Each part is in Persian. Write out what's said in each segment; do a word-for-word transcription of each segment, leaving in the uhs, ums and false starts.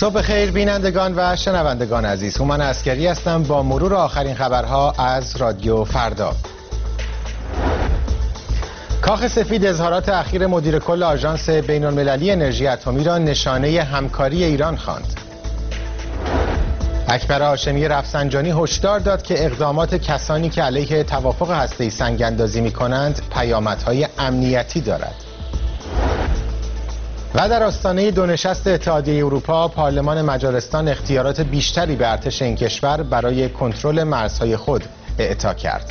صبح خیر بینندگان و شنوندگان عزیز، هومن عسکری هستم با مرور آخرین خبرها از رادیو فردا. کاخ سفید اظهارات اخیر مدیر کل آژانس بین‌المللی انرژی اتمی را نشانه همکاری ایران خواند. اکبر هاشمی رفسنجانی هشدار داد که اقدامات کسانی که علیه توافق هسته‌ای سنگ‌اندازی می‌کنند پیامدهای امنیتی دارد. و در آستانه دو نشست اتحادیه اروپا، پارلمان مجارستان اختیارات بیشتری به ارتش این کشور برای کنترل مرزهای خود اعطا کرد.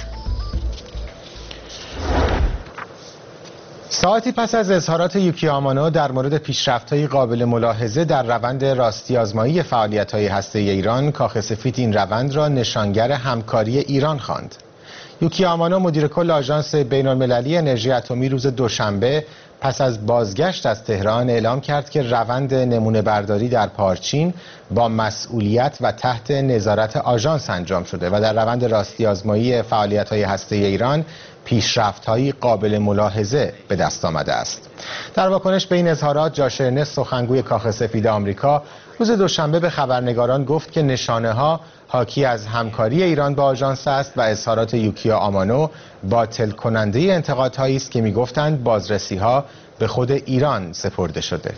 ساعتی پس از اظهارات یوکی آمانو در مورد پیشرفت‌های قابل ملاحظه در روند راستی آزمایی فعالیت‌های هسته‌ای ایران، کاخ سفید این روند را نشانگر همکاری ایران خواند. یوکی آمانو مدیر کل آژانس بین‌المللی انرژی اتمی روز دوشنبه پس از بازگشت از تهران اعلام کرد که روند نمونه برداری در پارچین با مسئولیت و تحت نظارت آژانس انجام شده و در روند راستی آزمایی فعالیت‌های هسته‌ای ایران پیشرفت‌های قابل ملاحظه به دست آمده است. در واکنش به این اظهارات، جاش ارنست سخنگوی کاخ سفید آمریکا روز دوشنبه به خبرنگاران گفت که نشانه‌ها حاکی از همکاری ایران با آژانس است و اظهارات یوکی آمانو باطل کننده انتقادهایی است که می‌گفتند بازرسی‌ها به خود ایران سپرده شده.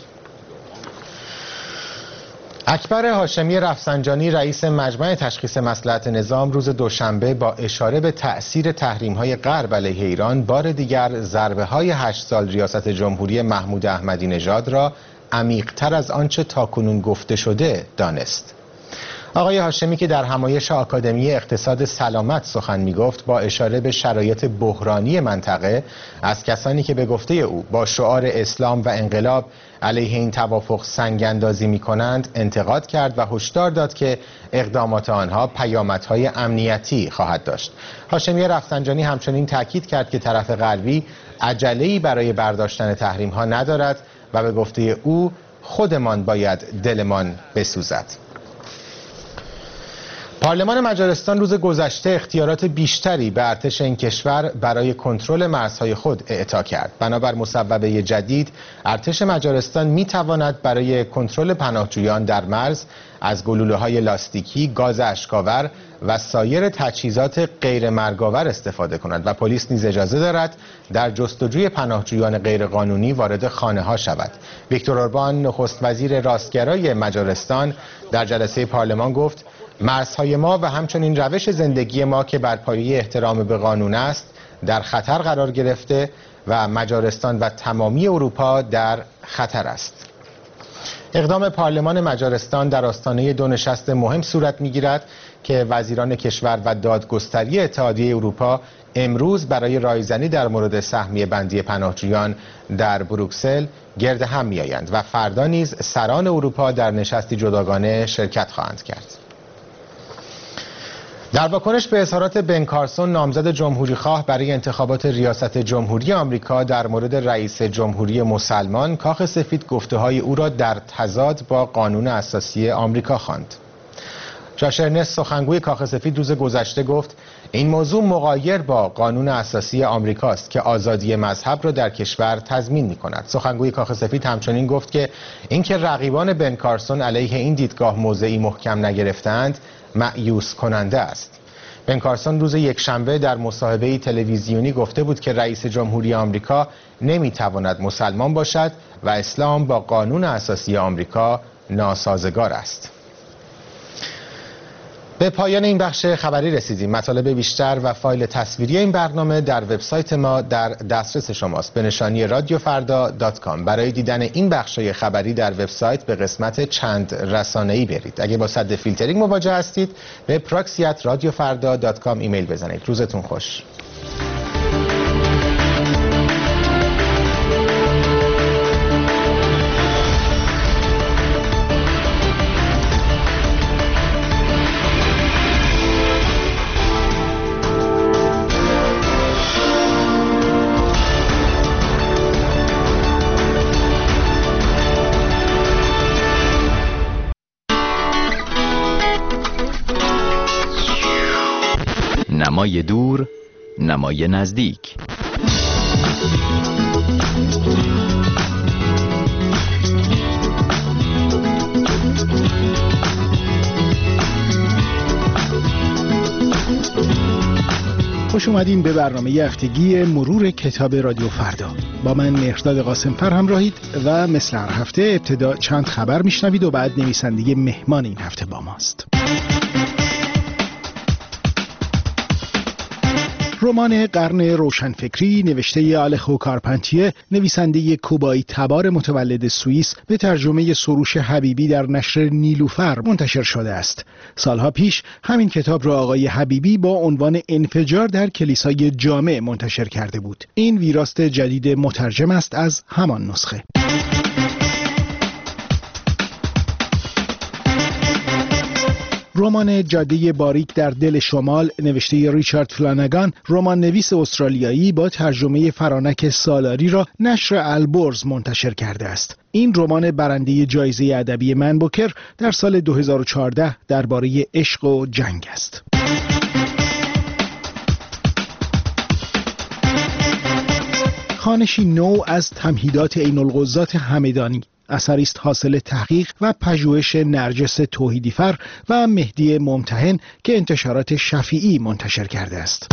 اکبر هاشمی رفسنجانی رئیس مجمع تشخیص مصلحت نظام روز دوشنبه با اشاره به تأثیر تحریم‌های غرب علیه ایران بار دیگر ضربه‌های هشت سال ریاست جمهوری محمود احمدی نژاد را عمیق‌تر از آنچه تاکنون گفته شده دانست. آقای هاشمی که در همایش آکادمی اقتصاد سلامت سخن می‌گفت، با اشاره به شرایط بحرانی منطقه از کسانی که به گفته او با شعار اسلام و انقلاب علیه این توافق سنگ‌اندازی می‌کنند انتقاد کرد و هشدار داد که اقدامات آنها پیامدهای امنیتی خواهد داشت. هاشمی رفسنجانی همچنین تاکید کرد که طرف غربی عجله‌ای برای برداشتن تحریم‌ها ندارد و به گفته او خودمان باید دلمان بسوزد. پارلمان مجارستان روز گذشته اختیارات بیشتری به ارتش این کشور برای کنترل مرزهای خود اعطا کرد. بنابر مصوبه جدید، ارتش مجارستان می تواند برای کنترل پناهجویان در مرز از گلوله‌های لاستیکی، گاز اشک‌آور و سایر تجهیزات غیر مرگاور استفاده کند و پلیس نیز اجازه دارد در جستجوی پناهجویان غیرقانونی وارد خانه‌ها شود. ویکتور اوربان، نخست وزیر راستگرای مجارستان، در جلسه پارلمان گفت مرزهای ما و همچنین روش زندگی ما که بر پایه احترام به قانون است در خطر قرار گرفته و مجارستان و تمامی اروپا در خطر است. اقدام پارلمان مجارستان در آستانه دو نشست مهم صورت می‌گیرد که وزیران کشور و دادگستری اتحادیه اروپا امروز برای رایزنی در مورد سهمیه بندی پناهجویان در بروکسل گرد هم می‌آیند و فردا نیز سران اروپا در نشستی جداگانه شرکت خواهند کرد. در واکنش به اظهارات بن کارسون، نامزد جمهوری خواه برای انتخابات ریاست جمهوری آمریکا در مورد رئیس جمهوری مسلمان، کاخ سفید گفته‌های او را در تضاد با قانون اساسی آمریکا خواند. جاش ارنست سخنگوی کاخ سفید روز گذشته گفت این موضوع مغایر با قانون اساسی آمریکاست که آزادی مذهب را در کشور تضمین می‌کند. سخنگوی کاخ سفید همچنین گفت که اینکه رقیبان بن کارسون علیه این دیدگاه موضعی محکم نگرفتند مأیوس کننده است. بن کارسون روز یکشنبه در مصاحبه‌ای تلویزیونی گفته بود که رئیس جمهوری آمریکا نمی‌تواند مسلمان باشد و اسلام با قانون اساسی آمریکا ناسازگار است. به پایان این بخش خبری رسیدیم. مطالب بیشتر و فایل تصویری این برنامه در وبسایت ما در دسترس شماست به نشانی رادیو فردا دات کام. برای دیدن این بخش‌های خبری در وبسایت به قسمت چند رسانه‌ای برید. اگه با سد فیلترینگ مواجه هستید به پراکسی ات رادیو فردا دات کام ایمیل بزنید. روزتون خوش. نمای دور، نمای نزدیک. خوش اومدین به برنامه هفتگی مرور کتاب رادیو فردا. با من مهرداد قاسمفر همراهید و مثل هر هفته ابتدا چند خبر میشنوید و بعد نویسنده مهمان این هفته با ماست. رمان قرن روشنفکری نوشته آلخو کارپنتیه، نویسنده کوبایی تبار متولد سوئیس، به ترجمه سروش حبیبی در نشر نیلوفر منتشر شده است. سالها پیش همین کتاب را آقای حبیبی با عنوان انفجار در کلیسای جامع منتشر کرده بود. این ویراست جدید مترجم است از همان نسخه. رمان جاده باریک در دل شمال نوشته ریچارد فلانگان، رمان نویس استرالیایی، با ترجمه فرانک سالاری را نشر البرز منتشر کرده است. این رمان برنده جایزه ادبی من بوکر در سال دو هزار و چهارده درباره عشق و جنگ است. خوانشی نو از تمهیدات عین الغزات همدانی، اثری است حاصل تحقیق و پژوهش نرجس توحیدیفر و مهدی ممتحن که انتشارات شفیعی منتشر کرده است.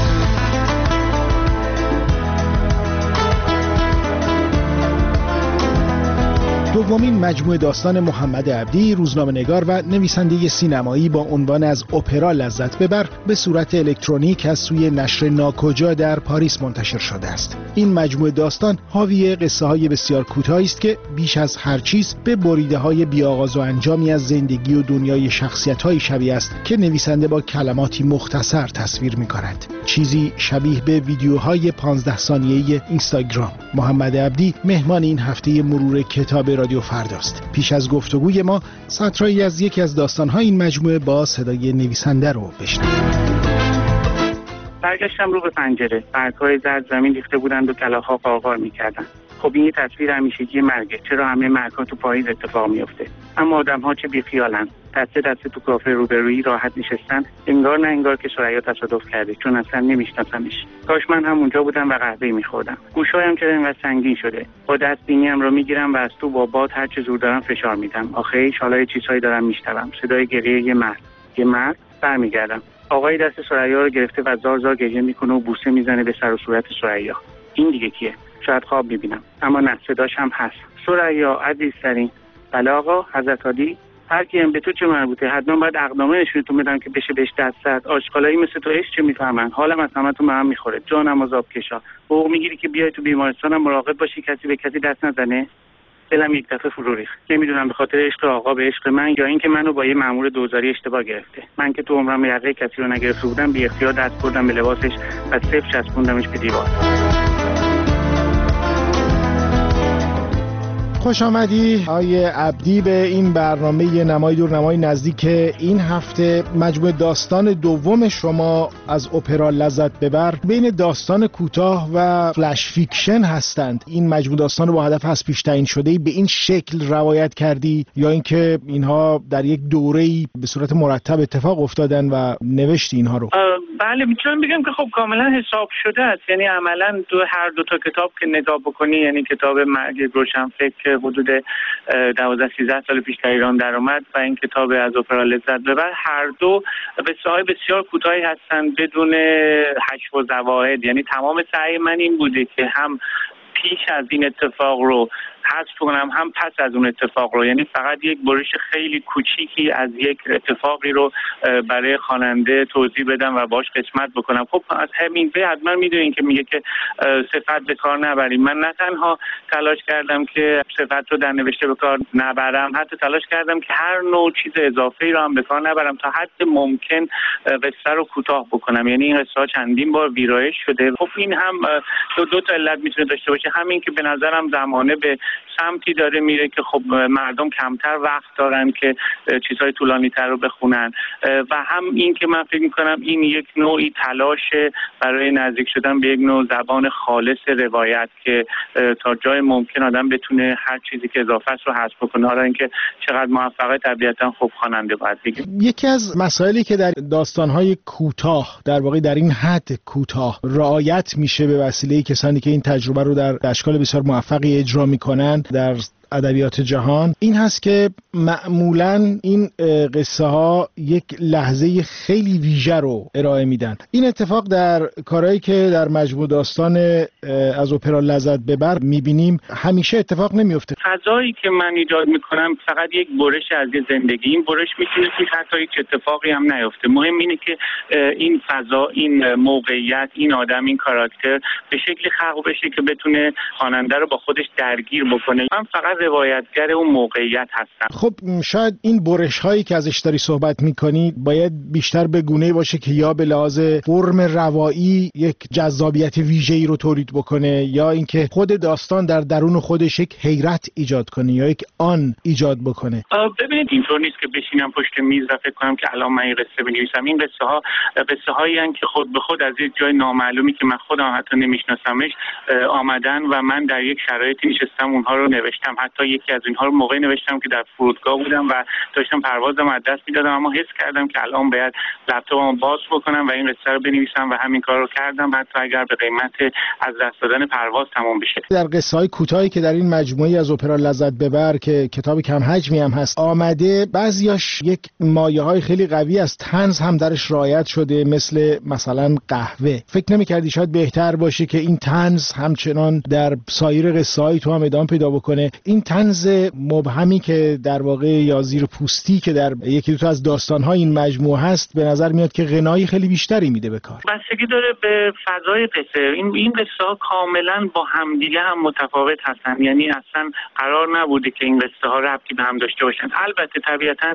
دومین مجموعه داستان محمد عبدی، روزنامه‌نگار و نویسنده سینمایی، با عنوان از اپرا لذت ببر به صورت الکترونیک از سوی نشر ناکجا در پاریس منتشر شده است. این مجموعه داستان حاوی قصه‌های بسیار کوتاهی است که بیش از هر چیز به بریده‌های بی‌آغاز و انجامی از زندگی و دنیای شخصیت‌های شبیه است که نویسنده با کلماتی مختصر تصویر می‌کند. چیزی شبیه به ویدیوهای پانزده ثانیه‌ای اینستاگرام. محمد عبدی مهمان این هفته مرور کتاب رادیو فرداست. پیش از گفتگوی ما سطرهایی از یکی از داستان‌های این مجموعه با صدای نویسنده رو بشنوید. برگشتم رو به پنجره. برگ‌های زرد زمین ریخته بودند و کلاغ‌ها قارقار می‌کردند. خب این یه تصویر همیشگی مرگه. چرا همه مرگ‌ها تو پاییز اتفاق میفته؟ اما آدم‌ها چه بیخیالن. دسته دسته تو کافه روبرویی راحت نشستن، انگار نه انگار که ثریا تصادف کرده، چون اصلا نمیشناسمش. کاش من هم اونجا بودم و قهوه می‌خوردم. گوشایم چرا اینقدر سنگین شده؟ با دست بینیم رو میگیرم و از تو با باد هر چه زور دارم فشار میدم. آخه ایش حالا یه چیزایی دارم میشنوم. صدای گریه یه مرد. یه مرد. برمیگردم. آقای دست ثریا رو گرفته و زار زار گریه میکنه و بوسه میزنه به سر و صورت ثریا. این دیگه کیه؟ شاید خواب میبینم، اما نه، صداش هم هست. ثریا عزیزترین. بله آقا، حضرت عالی. هر کیم به تو چه مربوطه؟ حتما باید اقدامه نشونتون بدم که بشه بهش دست زد. آشغالایی مثل تو عشق چه میفهمن؟ حالم از همتون به هم میخوره. جانم عذاب کشا. حقوق میگیری که بیای تو بیمارستانم مراقب باشی کسی به کسی دست نزنه. دلم یک دفعه فرو ریخت. نمیدونم به خاطر عشق آقا به عشق من یا اینکه منو با یه مأمور دوزاری اشتباه گرفته. من که تو عمرم یقه کسی رو نگرفته بودم، بی اختیار دست بردم به لباسش و صفر چسبوندمش به دیوار. خوش آمدی آقای عبدی به این برنامه نمای دور نمای نزدیک. این هفته مجموعه داستان دوم شما از اپرا لذت ببر بین داستان کوتاه و فلش فیکشن هستند. این مجموعه داستان رو با هدف از پیش تعیین شده به این شکل روایت کردی یا اینکه اینها در یک دوره‌ای به صورت مرتب اتفاق افتادن و نوشتی اینها رو؟ بله، میتونم بگم که خب کاملا حساب شده است. یعنی عملا دو هر دو تا کتاب که نگاه بکنی، یعنی کتاب مرگ روشنفکر حدود دوازده سیزده سال پیش در ایران در اومد و این کتاب از اپرا لذت ببر، هر دو قصه‌های بسیار کوتاهی هستند بدون حشو و زواید. یعنی تمام سعی من این بوده که هم پیش از این اتفاق رو حذف کنم هم پس از اون اتفاق رو، یعنی فقط یک برش خیلی کوچیکی از یک اتفاقی رو برای خواننده توضیح بدم و باش قسمت بکنم. خب از همین به حتما میدونین که میگه که صفت به کار نبریم. من نه تنها تلاش کردم که صفت رو در نوشته به کار نبرم، حتی تلاش کردم که هر نوع چیز اضافه‌ای رو هم به کار نبرم تا حد ممکن قصه رو کوتاه بکنم. یعنی این قصه چندین بار ویرایش شده. خب این هم دو, دو تا علت میتونه داشته باشه. همین که به نظرم زمانه به سمتی داره میره که خب مردم کمتر وقت دارن که چیزهای طولانی تر رو بخونن و هم این که من فکر میکنم این یک نوعی تلاش برای نزدیک شدن به یک نوع زبان خالص روایت که تا جای ممکن آدم بتونه هر چیزی که اضافه است رو حذف کنه. حالا اینکه چقدر موفقه طبیعتا خب خواننده باید بگه. یکی از مسائلی که در داستان‌های کوتاه، در واقع در این حد کوتاه رعایت میشه به وسیله کسانی که این تجربه رو در اشکال بسیار موفقی اجرا میکنن، در ادبیات جهان این هست که معمولاً این قصه ها یک لحظه خیلی ویژه رو ارائه میدن. این اتفاق در کارهایی که در مجموع داستان از اپرا لذت ببر میبینیم همیشه اتفاق نمیفته. فضایی که من ایجاد میکنم فقط یک برش از زندگی، این برش میتونه که حتی هیچ اتفاقی هم نیفته. مهم اینه که این فضا، این موقعیت، این آدم، این کاراکتر به شکلی خلق بشه که بتونه خواننده رو با خودش درگیر بکنه. من فقط روایتگر اون موقعیت هستم. خب شاید این برش هایی که ازش داری صحبت میکنی باید بیشتر به گونه‌ای باشه که یا به لحاظ فرم روایی یک جذابیت ویژه‌ای رو تولید بکنه، یا اینکه خود داستان در درون خودش یک حیرت ایجاد کنه یا یک آن ایجاد بکنه. ببینید اینطور نیست که بشینم پشت میز و فکر کنم که الان من این قصه بنویسم. این قصه ها قصه هایی هستند که خود به خود از یک جای نامعلومی که من خودم حتی نمیشناسمش آمدن و من در یک شرایطی نشستم اونها رو نوشتم. حتی یکی از اینها رو موقعی نوشتم که در فرودگاه بودم و داشتم پروازم از دست میدادم، اما حس کردم که الان باید لپتاپم باز بکنم و این قصه رو بنویسم و همین کار رو کردم، حتی اگر به قیمت از دست دادن پرواز تمام بشه. در قصه های کوتاهی که در این مجموعه از اپرا لذت ببر که کتاب کم حجمی هم هست آمده، بعضیاش یک مایه‌های خیلی قوی از طنز هم درش رعایت شده، مثل مثلا قهوه. فکر نمی‌کردی شاید بهتر باشه که این طنز همچنان در سایر قصه‌های تو هم ادامه پیدا بکنه؟ این طنز مبهمی که در واقع یا زیر پوستی که در یکی دو تا از داستان‌های این مجموعه هست به نظر میاد که غنایی خیلی بیشتری میده به کار. بستگی داره به فضای قصه. این این قصه‌ها کاملا با همدیگه هم متفاوت هستن، یعنی اصلا قرار نبوده که این قصه‌ها ربطی به هم داشته باشن. البته طبیعتاً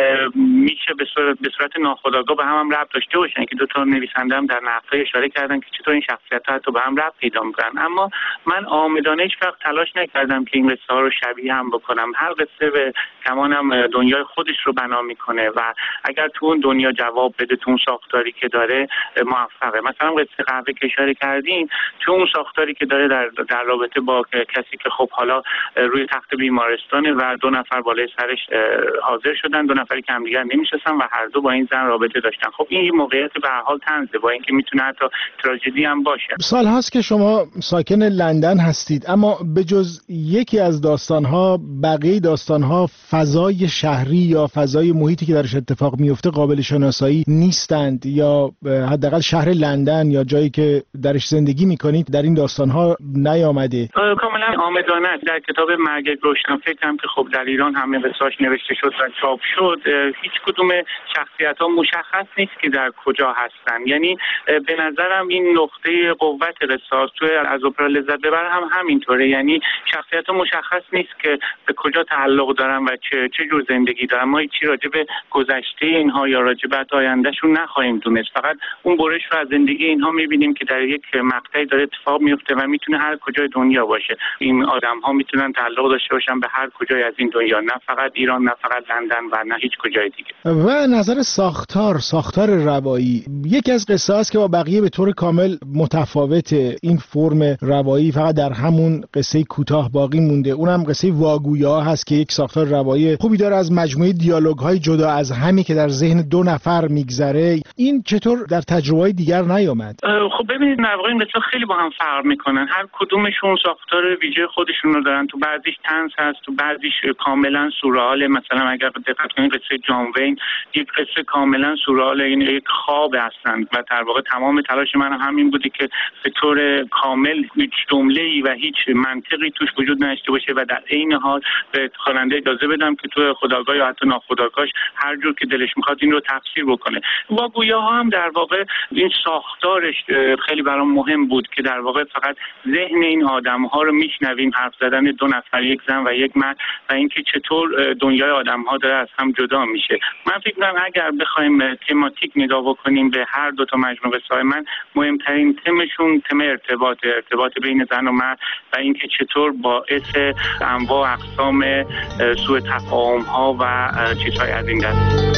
میشه به صورت به صورت ناخودآگاه به هم, هم ربط داشته باشن که دو تا نویسنده هم در نقدها اشاره کردن که چطور این شخصیت‌ها حتی به هم ربط پیدا می‌کنن. اما من عامدانه هیچ وقت تلاش نکردم که این قصه‌ها رو شبیه هم بکنم. هر قصه به کمانم دنیای خودش رو بنا می‌کنه و اگر تو اون دنیا جواب بده، تو اون ساختاری که داره موفقه. مثلا قصه قهوه که اشاره کردین، تو اون ساختاری که داره در در رابطه با کسی که خب حالا روی تخت بیمارستانه و دو نفر بالای سرش حاضر شدن، دو نفری که همدیگر نمی‌شناسن و هر دو با این زن رابطه داشتن. خب این یه موقعیت به هر حال طنزه، با اینکه میتونه حتی تراژدی هم باشه. سال هاست که شما ساکن لندن هستید، اما به جز یکی از داستان‌ها بقیه داستان‌ها فضای شهری یا فضای محیطی که درش اتفاق میفته قابل شناسایی نیستند، یا حداقل شهر لندن یا جایی که درش زندگی میکنید در این داستان‌ها نیامده. کاملا عامدانه در کتاب مرگ روشنفکرم که خب در ایران همه قصه‌اش نوشته شد و چاپ شد، هیچ کدوم شخصیت‌ها مشخص نیست که در کجا هستن. یعنی به نظرم این نقطه قوت قصه‌است. تو از اپرا لذت ببر هم همینطوره، یعنی شخصیت‌ها مشخص نیست که به کجا تعلق دارن و چه چه جور زندگی دارن. ما هیچی راجع به گذشته اینها یا راجع به آیندهشون نخواهیم دونست، فقط اون برش رو از زندگی اینها می‌بینیم که در یک مقطعی داره اتفاق میفته و میتونه هر کجای دنیا باشه. این آدم‌ها میتونن تعلق داشته باشن به هر کجای از این دنیا، نه فقط ایران، نه فقط لندن و نه هیچ کجای دیگه. و نظر ساختار ساختار روایی یکی از قصه است که با بقیه به طور کامل متفاوته. این فرم روایی فقط در همون قصه کوتاه باقی مونده، اونم قصه واگویا هست که یک ساختار روایی خوبی داره از مجموعه دیالوگ‌های جدا از همی که در ذهن دو نفر میگذره. این چطور در تجربه‌های دیگر نیامد؟ خب ببینید در واقع این قصه خیلی با هم فرق میکنن، هر کدومشون ساختار ویژه خودشون رو دارن. تو بعضیش طنز هست، تو بعضیش کاملا سورئال. مثلا اگر دقت کنید قصه جان وین یک قصه کاملا سورئال، این یک خواب هستند و در واقع تمام تلاش من همین بودی که به طور کامل هیچ جمله‌ای و هیچ منطقی توش وجود نداشته باشه و در عین حال به خواننده اجازه بدم که تو خودآگاه یا حتی ناخودآگاهش هر جور که دلش میخواد این رو تفسیر بکنه. واگویاها هم در واقع این ساختارش خیلی برام مهم بود که در واقع فقط ذهن این آدم‌ها رو میشنویم، حرف زدن دو نفر، یک زن و یک مرد، و اینکه چطور دنیای آدم‌ها داره از هم جدا میشه. من فکر می‌کنم اگر بخوایم تماتیک نگاه بکنیم به هر دو تا مجموعه قصه‌های من، مهمترین تمشون تم ارتباط ارتباط بین زن و مرد و اینکه چطور باعث انواع و اقسام سوء تفاهم‌ها و چیزهای از این دست.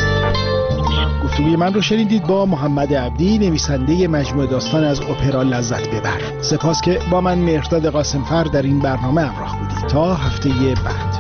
گفتگوی من رو شنیدید با محمد عبدی، نویسنده مجموعه داستان از اپرا لذت ببر. سپاس که با من مهرداد قاسمفر در این برنامه همراه بودید. تا هفته بعد.